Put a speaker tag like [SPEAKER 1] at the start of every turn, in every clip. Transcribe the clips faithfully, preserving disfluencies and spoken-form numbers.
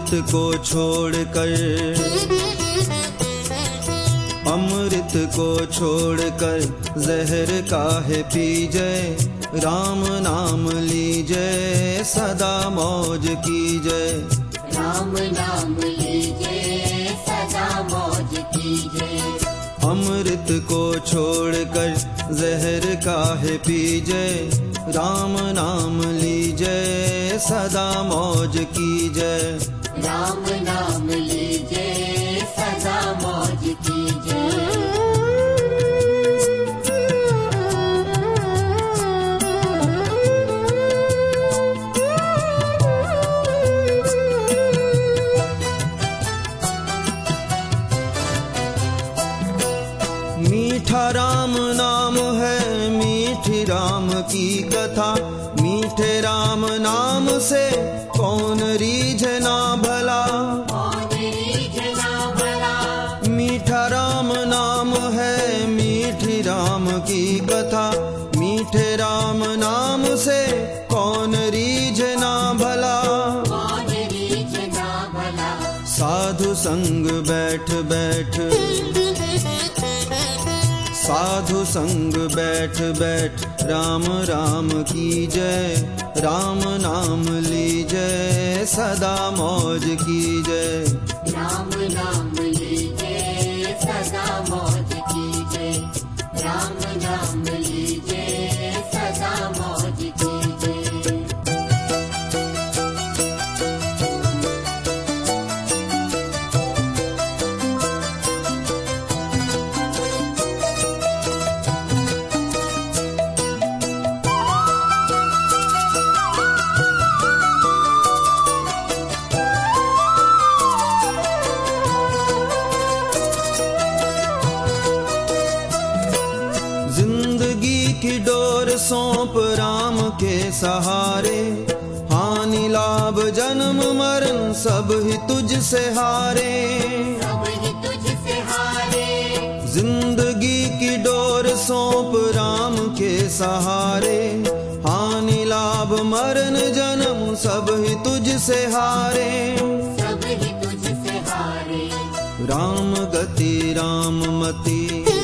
[SPEAKER 1] अमृत को छोड़कर, अमृत को छोड़कर जहर काहे पीजे, राम नाम लीजे सदा मौज कीजे।
[SPEAKER 2] राम नाम लीजे सदा मौज कीजे।
[SPEAKER 1] अमृत को छोड़कर जहर काहे पीजे, राम नाम लीजे सदा मौज कीजे।
[SPEAKER 2] राम नाम लीजे सदा मौज कीजे।
[SPEAKER 1] मीठा राम नाम है मीठी राम की कथा, मीठे राम नाम से कौन रीझना भला,
[SPEAKER 2] कौन रीझना भला।
[SPEAKER 1] मीठा राम नाम है मीठी राम की कथा, मीठे राम नाम से कौन रीझना भला,
[SPEAKER 2] कौन रीझना भला।
[SPEAKER 1] साधु संग बैठ बैठ, साधु संग बैठ बैठ राम राम की जय, राम नाम लीजे सदा मौज की जय।
[SPEAKER 2] राम नाम लीजे सदा मौज कीजे। राम नाम लीजे सदा मौज कीजे।
[SPEAKER 1] की डोर सौंप राम के सहारे, हानि लाभ जन्म मरण सब ही तुझ से हारे,
[SPEAKER 2] सब ही तुझ से हारे।
[SPEAKER 1] जिंदगी की डोर सौंप राम के सहारे, हानि लाभ मरण जन्म सब ही तुझ से हारे,
[SPEAKER 2] सब ही तुझ से हारे।
[SPEAKER 1] राम गति राम मति,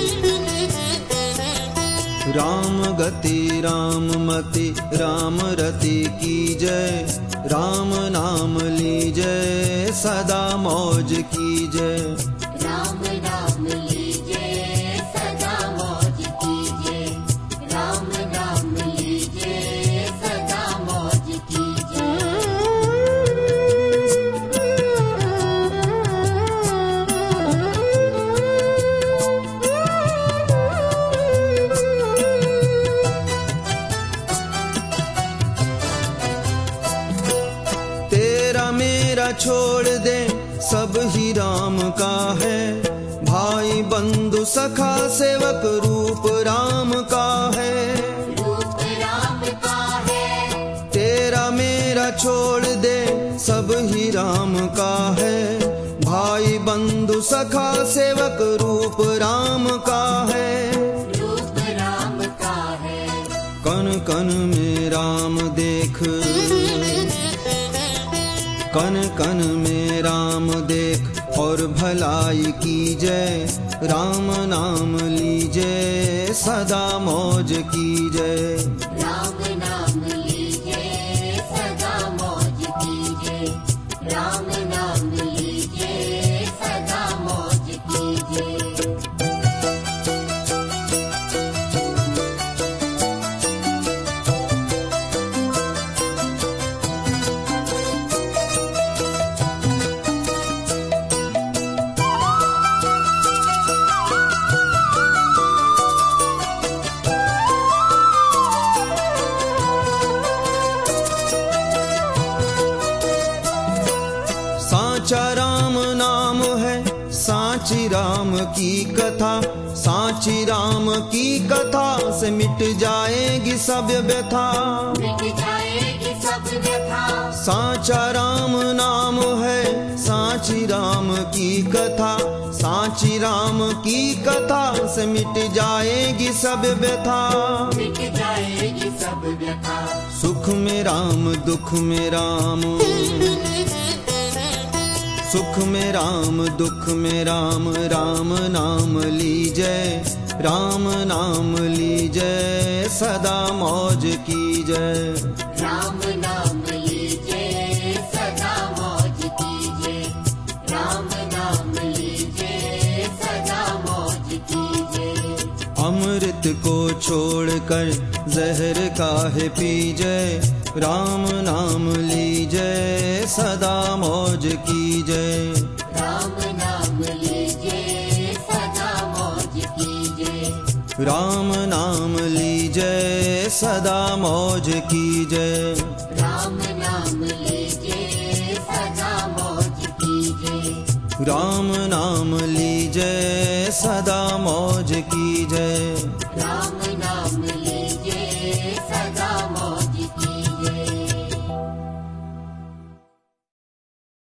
[SPEAKER 1] राम गति राम मति राम रति की जय, राम नाम लीजे सदा मौज की जय।
[SPEAKER 2] राम नाम लीजे सदा मौज कीजे। राम नाम लीजे सदा मौज कीजे।
[SPEAKER 1] छोड़ दे सब ही राम का है, भाई बंधु सखा सेवक रूप राम का है,
[SPEAKER 2] रूप राम का है।
[SPEAKER 1] तेरा मेरा छोड़ दे सब ही राम का है, भाई बंधु सखा सेवक रूप राम का है,
[SPEAKER 2] रूप राम का है।
[SPEAKER 1] कन कन में राम देख, कन कन में राम देख और भलाई की जय, राम नाम लीजे सदा मौज की जय।
[SPEAKER 2] राम नाम लीजे सदा मौज कीजे। राम नाम लीजे सदा मौज कीजे।
[SPEAKER 1] साचा राम नाम है साची राम की कथा, साची राम की कथा से मिट जाएगी सब व्यथा,
[SPEAKER 2] मिट जाएगी सब व्यथा।
[SPEAKER 1] साचा राम नाम है साची राम की कथा, साची राम की कथा से मिट जाएगी सब व्यथा,
[SPEAKER 2] मिट जाएगी सब व्यथा।
[SPEAKER 1] सुख में राम दुख में राम, सुख में राम दुख में राम राम नाम लीजै राम नाम लीजै सदा मौज कीजै
[SPEAKER 2] राम नाम लीजे सदा मौज कीजे राम नाम लीजे सदा मौज कीजे
[SPEAKER 1] अमृत को छोड़कर जहर काहे पीजै राम नाम लीजै सदा मौज कीजै
[SPEAKER 2] राम नाम लीजे सदा मौज कीजे
[SPEAKER 1] राम नाम लीजै सदा मौज कीजै
[SPEAKER 2] राम नाम लीजे सदा मौज कीजे
[SPEAKER 1] राम नाम लीजै सदा मौज कीजै
[SPEAKER 2] राम